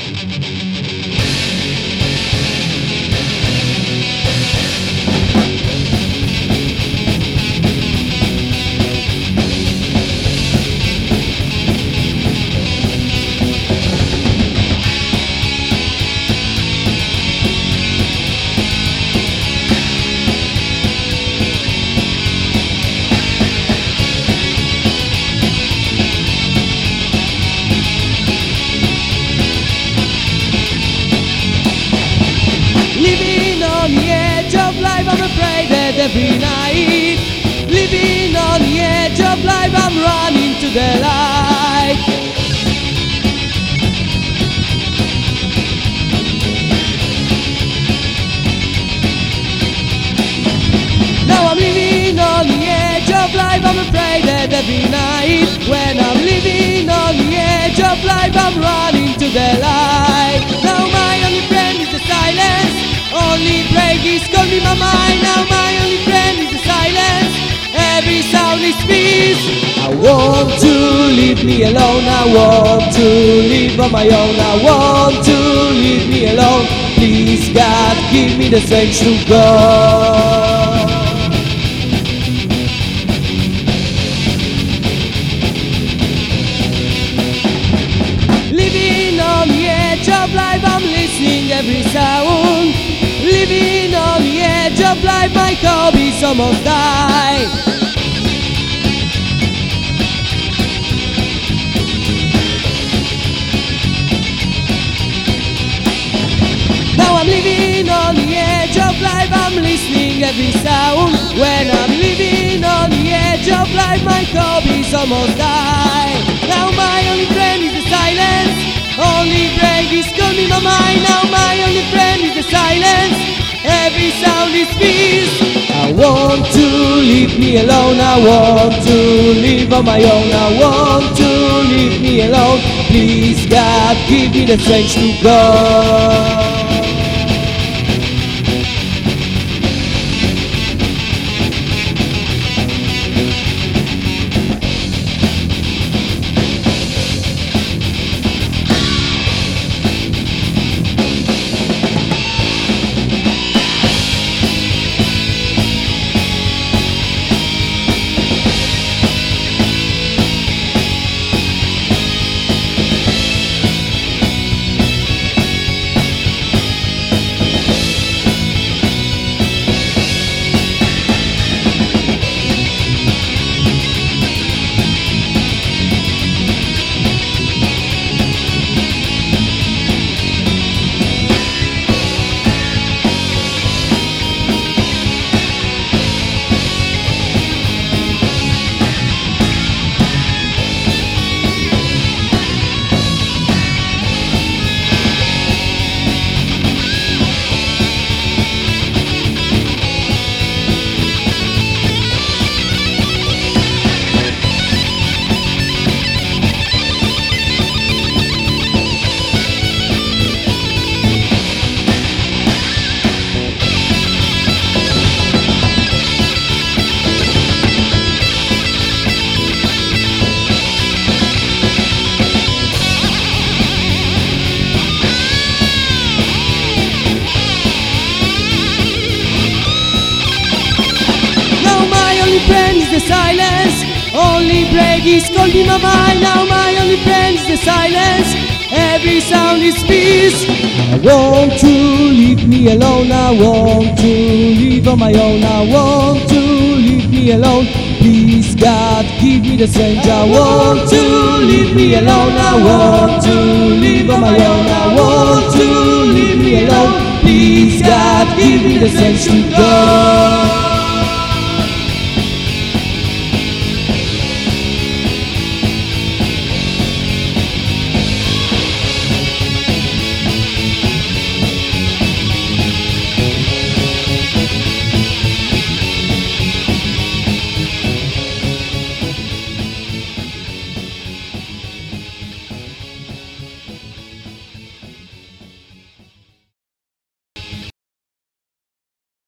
Living on the edge of life, I'm afraid that every night. Living on the edge of life, I'm running to the light. Now I'm living on the edge of life, I'm afraid that every night. When I'm living on the edge of life, I'm running to the light. Now my only friend is the silence. Only break is calling my mind. Now my only friend is the silence. Every sound is peace. I want to leave me alone. I want to live on my own. I want to leave me alone. Please God, give me the strength to go. Living on the edge of life, I'm listening every sound. Living on the edge of life, my hobbies almost die. Now I'm living on the edge of life, I'm listening every sound. When I'm living on the edge of life, my hobbies almost die. Now my only friend is the silence. Only break is calling my mind. Now my only friend is the silence. Every sound is peace. I want to leave me alone. I want to live on my own. I want to leave me alone. Please God, give me the strength to go. Friend is the silence. Only break is calling my mind. Now my only friend is the silence. Every sound is peace. I want to leave me alone. I want to live on my own. I want to leave me alone. Please God, give me the strength. I want to leave me alone. I want to live on my own. I want to leave me alone. Please God, give me the strength to go.